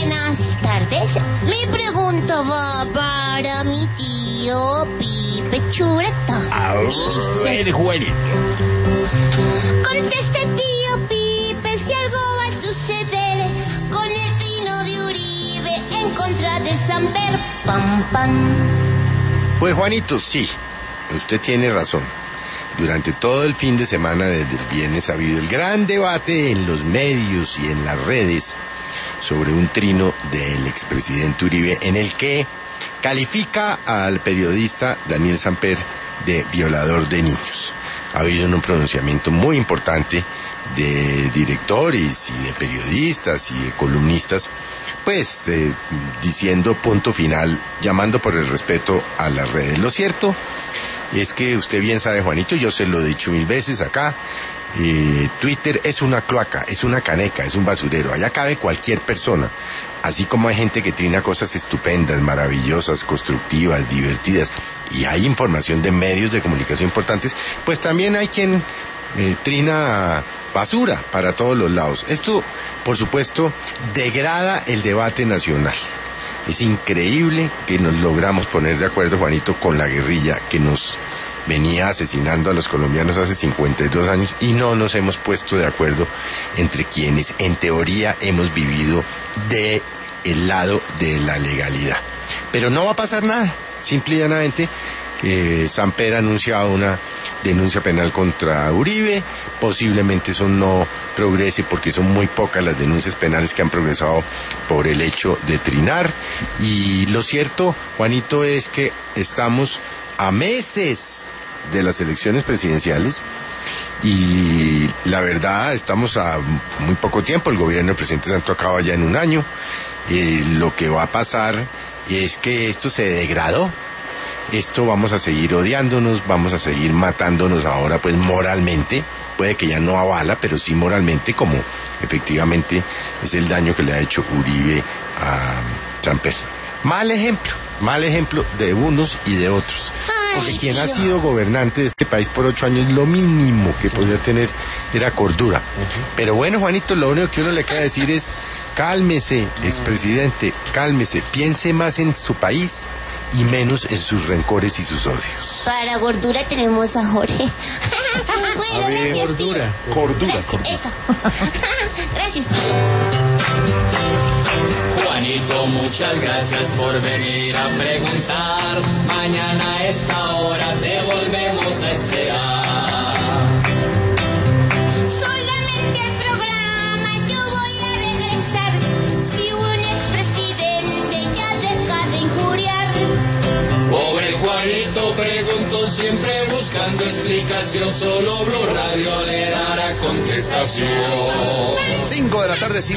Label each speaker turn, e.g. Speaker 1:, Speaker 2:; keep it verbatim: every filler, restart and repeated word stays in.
Speaker 1: buenas tardes. Mi pregunta va para mi tío Pipe Chureta.
Speaker 2: A ver, Juanito.
Speaker 1: Conteste, tío Pipe, si algo va a suceder con el trino de Uribe en contra de Samper. Pam, pam.
Speaker 3: Pues Juanito, sí, usted tiene razón. Durante todo el fin de semana, desde el viernes, ha habido el gran debate en los medios y en las redes sobre un trino del expresidente Uribe, en el que califica al periodista Daniel Samper de violador de niños. Ha habido un pronunciamiento muy importante de directores y de periodistas y de columnistas, pues eh, diciendo punto final, llamando por el respeto a las redes. Lo cierto es que usted bien sabe, Juanito, yo se lo he dicho mil veces acá, eh, Twitter es una cloaca, es una caneca, es un basurero, allá cabe cualquier persona, así como hay gente que trina cosas estupendas, maravillosas, constructivas, divertidas, y hay información de medios de comunicación importantes, pues también hay quien eh, trina basura para todos los lados. Esto, por supuesto, degrada el debate nacional. Es increíble que nos logramos poner de acuerdo, Juanito, con la guerrilla que nos venía asesinando a los colombianos hace cincuenta y dos años y no nos hemos puesto de acuerdo entre quienes en teoría hemos vivido de el lado de la legalidad. Pero no va a pasar nada, simple y llanamente. Eh, Samper ha anunciado una denuncia penal contra Uribe, posiblemente eso no progrese porque son muy pocas las denuncias penales que han progresado por el hecho de trinar, y lo cierto, Juanito, es que estamos a meses de las elecciones presidenciales y la verdad estamos a muy poco tiempo. El gobierno del presidente Santos acaba ya en un año. Eh, lo que va a pasar es que esto se degradó. Esto vamos a seguir odiándonos, vamos a seguir matándonos ahora pues moralmente, puede que ya no a bala, pero sí moralmente, como efectivamente es el daño que le ha hecho Uribe a Samper. Mal ejemplo, mal ejemplo de unos y de otros. Porque
Speaker 1: Ay,
Speaker 3: quien
Speaker 1: tío.
Speaker 3: ha sido gobernante de este país por ocho años, lo mínimo que podía tener era cordura. Uh-huh. Pero bueno, Juanito, lo único que uno le queda decir es, cálmese, expresidente, cálmese, piense más en su país y menos en sus rencores y sus odios.
Speaker 1: Para gordura tenemos a Jorge. Bueno,
Speaker 3: a ver,
Speaker 1: gracias,
Speaker 3: cordura,
Speaker 1: tío.
Speaker 3: cordura,
Speaker 1: Gracias,
Speaker 3: cordura.
Speaker 1: Eso. Gracias, tío.
Speaker 4: Juanito, muchas gracias por venir a preguntar. Mañana a esta hora te volvemos a esperar.
Speaker 1: Solamente el programa yo voy a regresar si un expresidente ya deja de injuriar.
Speaker 4: Pobre Juanito preguntó siempre buscando explicación. Solo Blue Radio le dará contestación.
Speaker 2: Cinco de la tarde,